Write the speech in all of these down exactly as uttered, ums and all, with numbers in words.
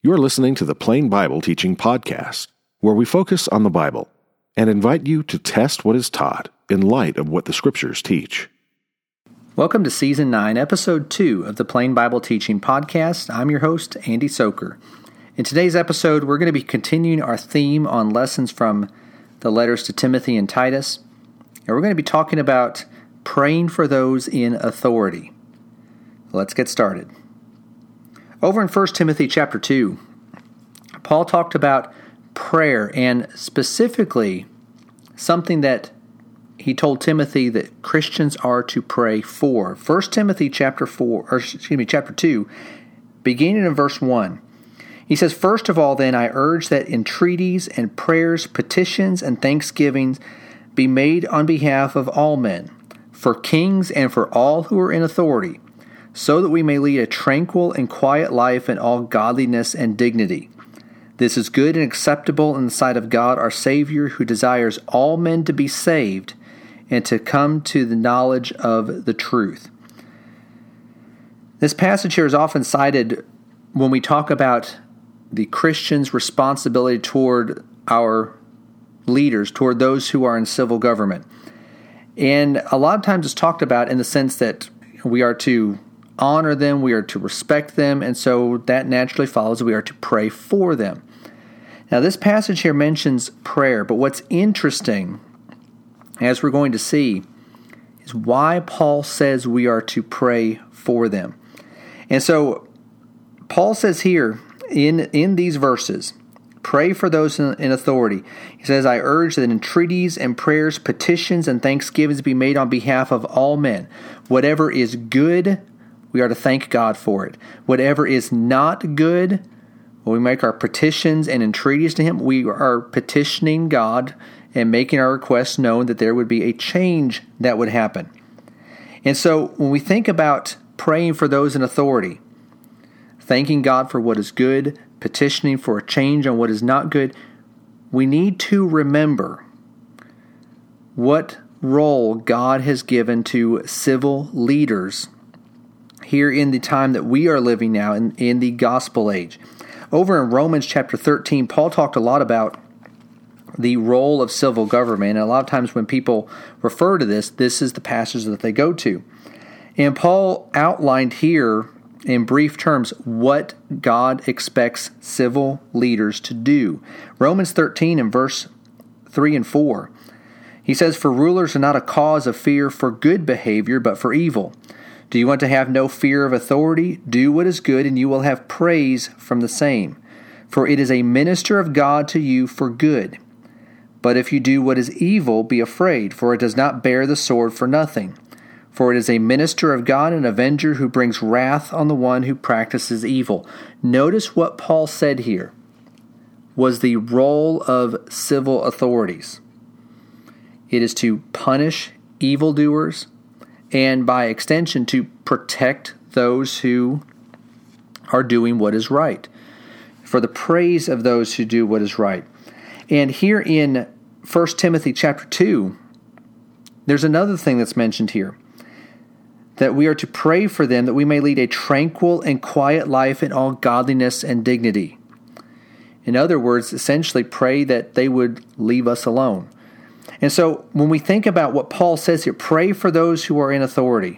You're listening to the Plain Bible Teaching Podcast, where we focus on the Bible and invite you to test what is taught in light of what the Scriptures teach. Welcome to Season nine, Episode two of the Plain Bible Teaching Podcast. I'm your host, Andy Soker. In today's episode, we're going to be continuing our theme on lessons from the letters to Timothy and Titus, and we're going to be talking about praying for those in authority. Let's get started. Over in First Timothy chapter two, Paul talked about prayer and specifically something that he told Timothy that Christians are to pray for. First Timothy chapter four, or excuse me, chapter two, beginning in verse one. He says, "First of all, then, I urge that entreaties and prayers, petitions and thanksgivings be made on behalf of all men, for kings and for all who are in authority, so that we may lead a tranquil and quiet life in all godliness and dignity. This is good and acceptable in the sight of God our Savior, who desires all men to be saved and to come to the knowledge of the truth." This passage here is often cited when we talk about the Christian's responsibility toward our leaders, toward those who are in civil government. And a lot of times it's talked about in the sense that we are to honor them, we are to respect them, and so that naturally follows we are to pray for them. Now, this passage here mentions prayer, but what's interesting, as we're going to see, is why Paul says we are to pray for them. And so, Paul says here in, in these verses, pray for those in, in authority. He says, "I urge that entreaties and prayers, petitions and thanksgivings be made on behalf of all men. Whatever is good, we are to thank God for it. Whatever is not good, when we make our petitions and entreaties to Him, we are petitioning God and making our requests known that there would be a change that would happen." And so when we think about praying for those in authority, thanking God for what is good, petitioning for a change on what is not good, we need to remember what role God has given to civil leaders here in the time that we are living now in, in the gospel age. Over in Romans chapter thirteen, Paul talked a lot about the role of civil government. And a lot of times when people refer to this, this is the passage that they go to. And Paul outlined here in brief terms what God expects civil leaders to do. Romans thirteen and verse three and four. He says, "For rulers are not a cause of fear for good behavior, but for evil. Do you want to have no fear of authority? Do what is good, and you will have praise from the same. For it is a minister of God to you for good. But if you do what is evil, be afraid, for it does not bear the sword for nothing. For it is a minister of God, an avenger who brings wrath on the one who practices evil." Notice what Paul said here was the role of civil authorities. It is to punish evildoers, and by extension, to protect those who are doing what is right, for the praise of those who do what is right. And here in First Timothy chapter two, there's another thing that's mentioned here, that we are to pray for them that we may lead a tranquil and quiet life in all godliness and dignity. In other words, essentially pray that they would leave us alone. And so when we think about what Paul says here, pray for those who are in authority.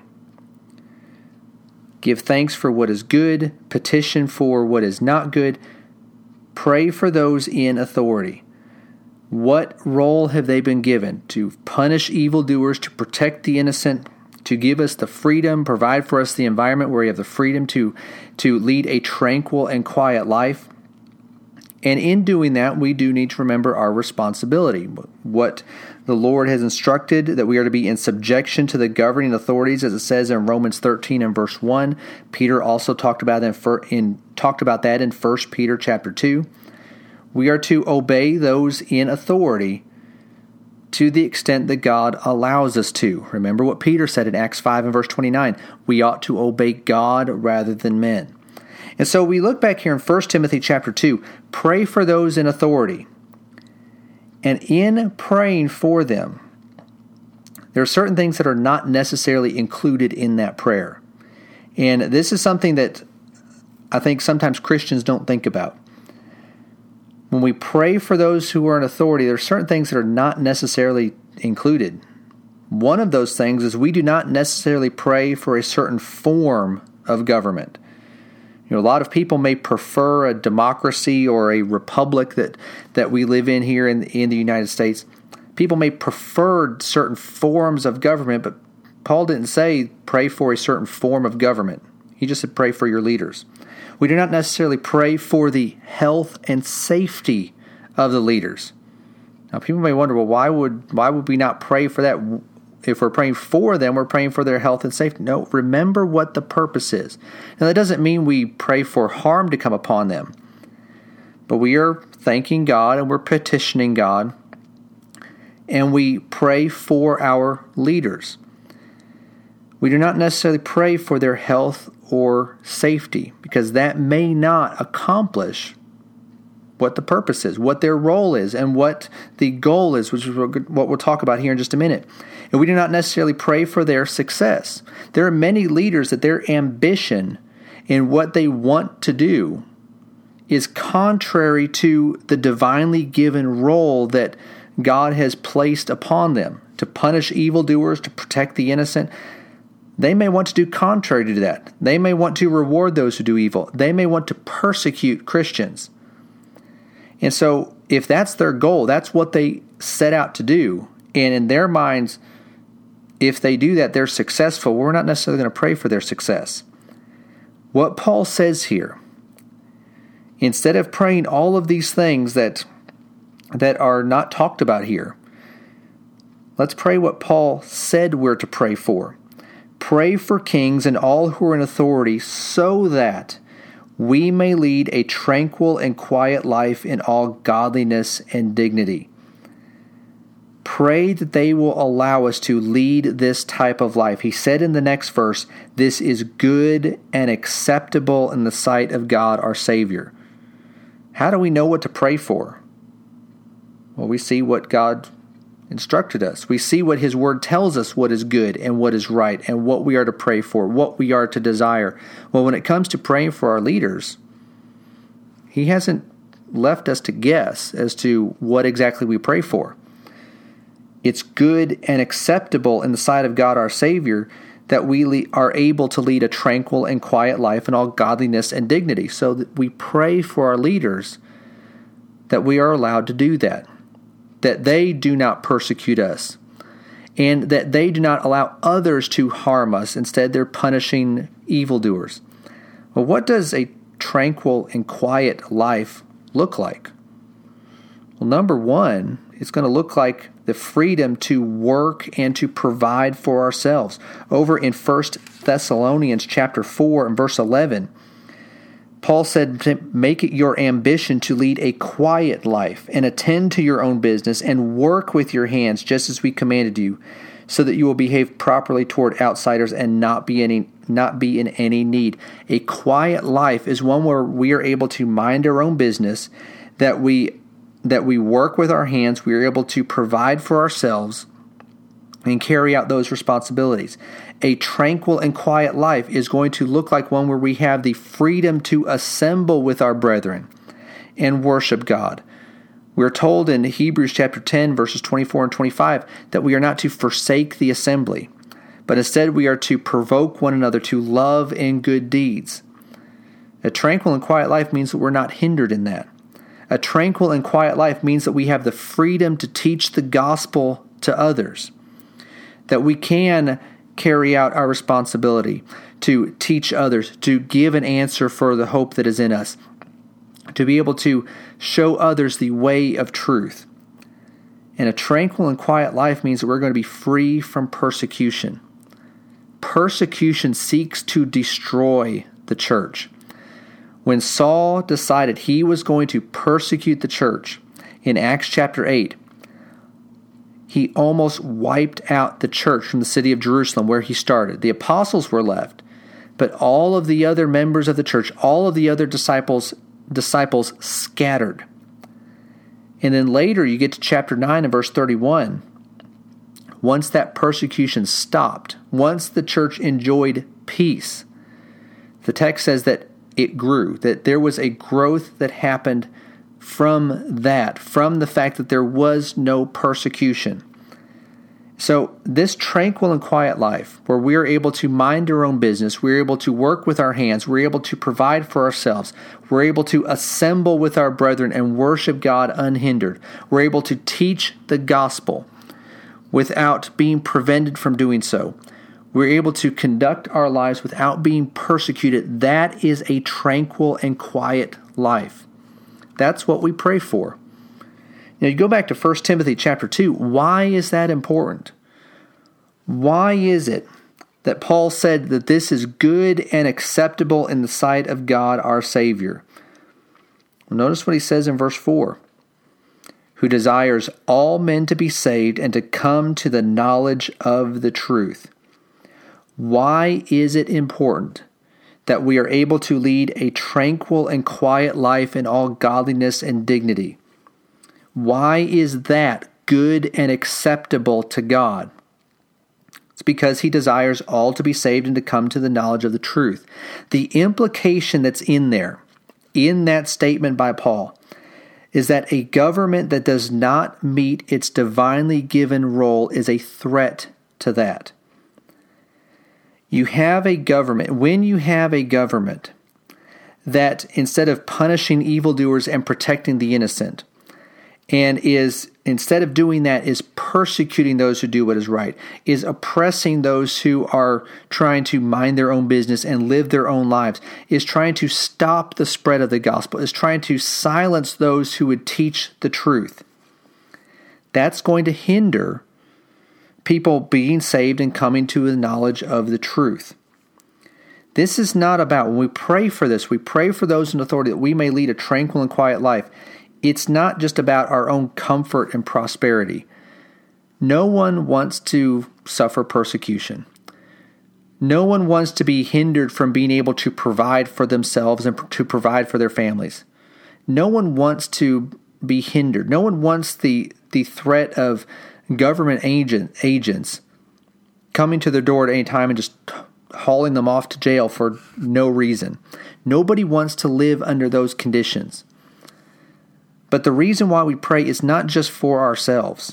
Give thanks for what is good, petition for what is not good. Pray for those in authority. What role have they been given? To punish evildoers, to protect the innocent, to give us the freedom, provide for us the environment where we have the freedom to, to lead a tranquil and quiet life. And in doing that, we do need to remember our responsibility. What the Lord has instructed, that we are to be in subjection to the governing authorities, as it says in Romans thirteen and verse one. Peter also talked about that in, in talked about that in First Peter chapter two. We are to obey those in authority to the extent that God allows us to. Remember what Peter said in Acts five and verse twenty-nine. We ought to obey God rather than men. And so we look back here in First Timothy chapter two, pray for those in authority. And in praying for them, there are certain things that are not necessarily included in that prayer. And this is something that I think sometimes Christians don't think about. When we pray for those who are in authority, there are certain things that are not necessarily included. One of those things is we do not necessarily pray for a certain form of government. You know, a lot of people may prefer a democracy or a republic that, that we live in here in, in the United States. People may prefer certain forms of government, but Paul didn't say pray for a certain form of government. He just said pray for your leaders. We do not necessarily pray for the health and safety of the leaders. Now, people may wonder, well, why would why would we not pray for that? If we're praying for them, we're praying for their health and safety. No, remember what the purpose is. Now, that doesn't mean we pray for harm to come upon them, but we are thanking God and we're petitioning God, and we pray for our leaders. We do not necessarily pray for their health or safety, because that may not accomplish what the purpose is, what their role is, and what the goal is, which is what we'll talk about here in just a minute. And we do not necessarily pray for their success. There are many leaders that their ambition in what they want to do is contrary to the divinely given role that God has placed upon them to punish evildoers, to protect the innocent. They may want to do contrary to that. They may want to reward those who do evil. They may want to persecute Christians. And so if that's their goal, that's what they set out to do. And in their minds, if they do that, they're successful. We're not necessarily going to pray for their success. What Paul says here, instead of praying all of these things that, that are not talked about here, let's pray what Paul said we're to pray for. Pray for kings and all who are in authority, so that we may lead a tranquil and quiet life in all godliness and dignity. Pray that they will allow us to lead this type of life. He said in the next verse, this is good and acceptable in the sight of God our Savior. How do we know what to pray for? Well, we see what God instructed us. We see what His Word tells us what is good and what is right and what we are to pray for, what we are to desire. Well, when it comes to praying for our leaders, He hasn't left us to guess as to what exactly we pray for. It's good and acceptable in the sight of God our Savior that we le- are able to lead a tranquil and quiet life in all godliness and dignity. So that we pray for our leaders that we are allowed to do that. That they do not persecute us, and that they do not allow others to harm us. Instead, they're punishing evildoers. Well, what does a tranquil and quiet life look like? Well, number one, it's going to look like the freedom to work and to provide for ourselves. Over in First Thessalonians chapter four and verse eleven, Paul said, make it your ambition to lead a quiet life and attend to your own business and work with your hands just as we commanded you, so that you will behave properly toward outsiders and not be any not be in any need. A quiet life is one where we are able to mind our own business, that we that we work with our hands, we are able to provide for ourselves and carry out those responsibilities. A tranquil and quiet life is going to look like one where we have the freedom to assemble with our brethren and worship God. We're told in Hebrews chapter ten, verses twenty-four and twenty-five, that we are not to forsake the assembly, but instead we are to provoke one another to love and good deeds. A tranquil and quiet life means that we're not hindered in that. A tranquil and quiet life means that we have the freedom to teach the gospel to others, that we can carry out our responsibility to teach others, to give an answer for the hope that is in us, to be able to show others the way of truth. And a tranquil and quiet life means that we're going to be free from persecution. Persecution seeks to destroy the church. When Saul decided he was going to persecute the church in Acts chapter eight, he almost wiped out the church from the city of Jerusalem where he started. The apostles were left, but all of the other members of the church, all of the other disciples, disciples scattered. And then later you get to chapter nine and verse thirty-one. Once that persecution stopped, once the church enjoyed peace, the text says that it grew, that there was a growth that happened from that, from the fact that there was no persecution. So this tranquil and quiet life, where we are able to mind our own business, we're able to work with our hands, we're able to provide for ourselves, we're able to assemble with our brethren and worship God unhindered, we're able to teach the gospel without being prevented from doing so, we're able to conduct our lives without being persecuted. That is a tranquil and quiet life. That's what we pray for. Now, you go back to First Timothy chapter two. Why is that important? Why is it that Paul said that this is good and acceptable in the sight of God our Savior? Well, notice what he says in verse four. Who desires all men to be saved and to come to the knowledge of the truth. Why is it important that we are able to lead a tranquil and quiet life in all godliness and dignity? Why is that good and acceptable to God? It's because he desires all to be saved and to come to the knowledge of the truth. The implication that's in there, in that statement by Paul, is that a government that does not meet its divinely given role is a threat to that. You have a government, when you have a government that instead of punishing evildoers and protecting the innocent, and is, instead of doing that, is persecuting those who do what is right, is oppressing those who are trying to mind their own business and live their own lives, is trying to stop the spread of the gospel, is trying to silence those who would teach the truth. That's going to hinder people being saved and coming to the knowledge of the truth. This is not about, when we pray for this, we pray for those in authority that we may lead a tranquil and quiet life. It's not just about our own comfort and prosperity. No one wants to suffer persecution. No one wants to be hindered from being able to provide for themselves and to provide for their families. No one wants to be hindered. No one wants the, the threat of government agent, agents coming to their door at any time and just hauling them off to jail for no reason. Nobody wants to live under those conditions. But the reason why we pray is not just for ourselves.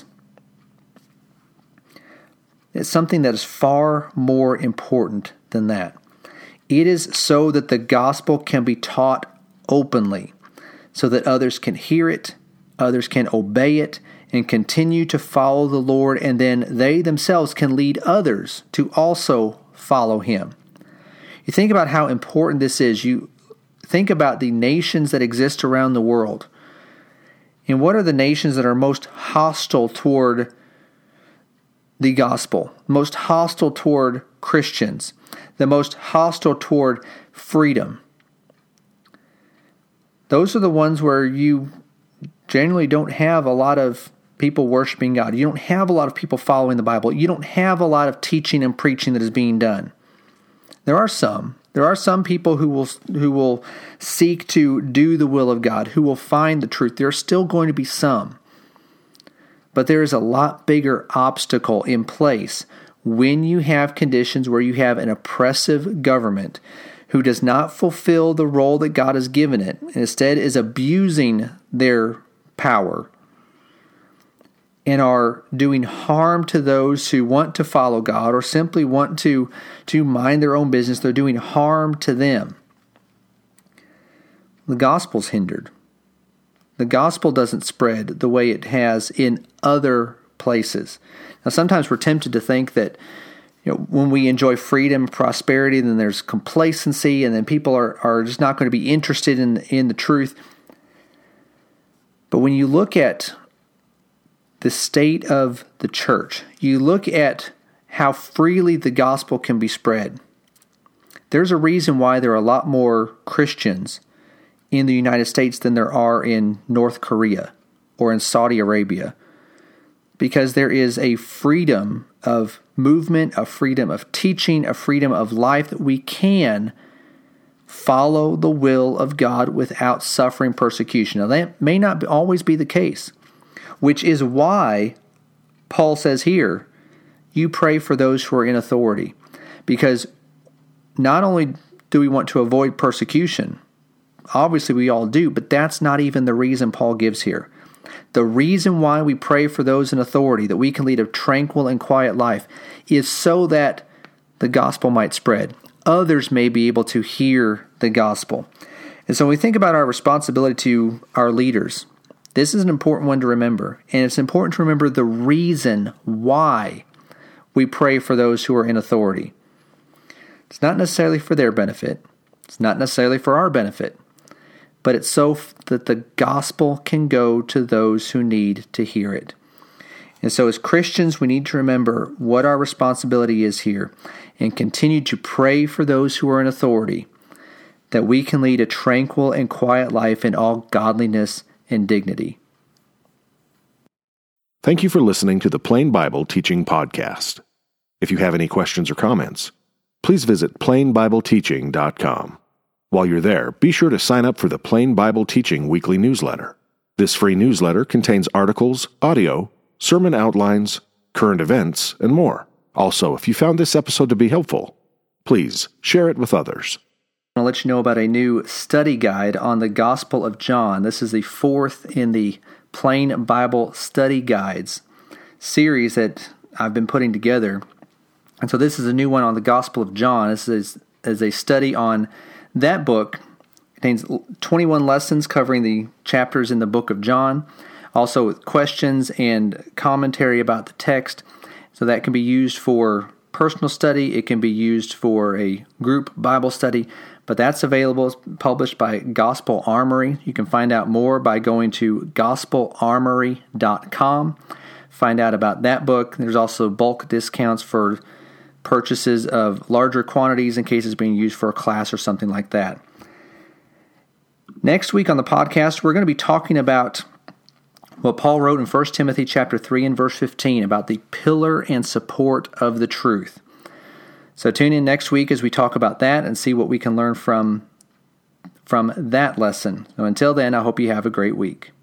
It's something that is far more important than that. It is so that the gospel can be taught openly, so that others can hear it, others can obey it, and continue to follow the Lord, and then they themselves can lead others to also follow Him. You think about how important this is. You think about the nations that exist around the world. And what are the nations that are most hostile toward the gospel, most hostile toward Christians, the most hostile toward freedom? Those are the ones where you generally don't have a lot of people worshiping God. You don't have a lot of people following the Bible. You don't have a lot of teaching and preaching that is being done. There are some. There are some people who will who will seek to do the will of God, who will find the truth. There are still going to be some. But there is a lot bigger obstacle in place when you have conditions where you have an oppressive government who does not fulfill the role that God has given it, and instead is abusing their power and are doing harm to those who want to follow God or simply want to, to mind their own business. They're doing harm to them. The gospel's hindered. The gospel doesn't spread the way it has in other places. Now, sometimes we're tempted to think that, you know, when we enjoy freedom, prosperity, then there's complacency, and then people are, are just not going to be interested in, in the truth. But when you look at the state of the church, you look at how freely the gospel can be spread, there's a reason why there are a lot more Christians in the United States than there are in North Korea or in Saudi Arabia, because there is a freedom of movement, a freedom of teaching, a freedom of life that we can follow the will of God without suffering persecution. Now, that may not always be the case, which is why Paul says here, you pray for those who are in authority, because not only do we want to avoid persecution? Obviously, we all do, but that's not even the reason Paul gives here. The reason why we pray for those in authority, that we can lead a tranquil and quiet life, is so that the gospel might spread. Others may be able to hear the gospel. And so when we think about our responsibility to our leaders, this is an important one to remember. And it's important to remember the reason why we pray for those who are in authority. It's not necessarily for their benefit. It's not necessarily for our benefit. But it's so that the gospel can go to those who need to hear it. And so as Christians, we need to remember what our responsibility is here and continue to pray for those who are in authority, that we can lead a tranquil and quiet life in all godliness and dignity. Thank you for listening to the Plain Bible Teaching Podcast. If you have any questions or comments, please visit plain bible teaching dot com. While you're there, be sure to sign up for the Plain Bible Teaching weekly newsletter. This free newsletter contains articles, audio, sermon outlines, current events, and more. Also, if you found this episode to be helpful, please share it with others. I'll let you know about a new study guide on the Gospel of John. This is the fourth in the Plain Bible Study Guides series that I've been putting together. And so this is a new one on the Gospel of John. This is, is a study on that book. It contains twenty-one lessons covering the chapters in the book of John, also with questions and commentary about the text. So that can be used for personal study. It can be used for a group Bible study. But that's available. It's published by Gospel Armory. You can find out more by going to gospel armory dot com. Find out about that book. There's also bulk discounts for purchases of larger quantities in case it's being used for a class or something like that. Next week on the podcast, we're going to be talking about what Paul wrote in First Timothy chapter three and verse fifteen about the pillar and support of the truth. So tune in next week as we talk about that and see what we can learn from, from that lesson. So until then, I hope you have a great week.